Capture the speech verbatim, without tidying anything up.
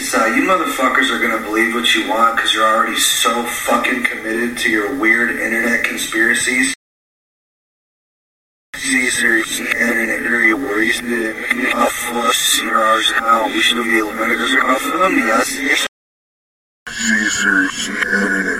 it's, uh, you motherfuckers are gonna believe what you want because you're already so fucking committed to your weird internet conspiracies. Caesar's internet area worries that off of Caesar's how we should be able to make us off of them, yes. Caesar's internet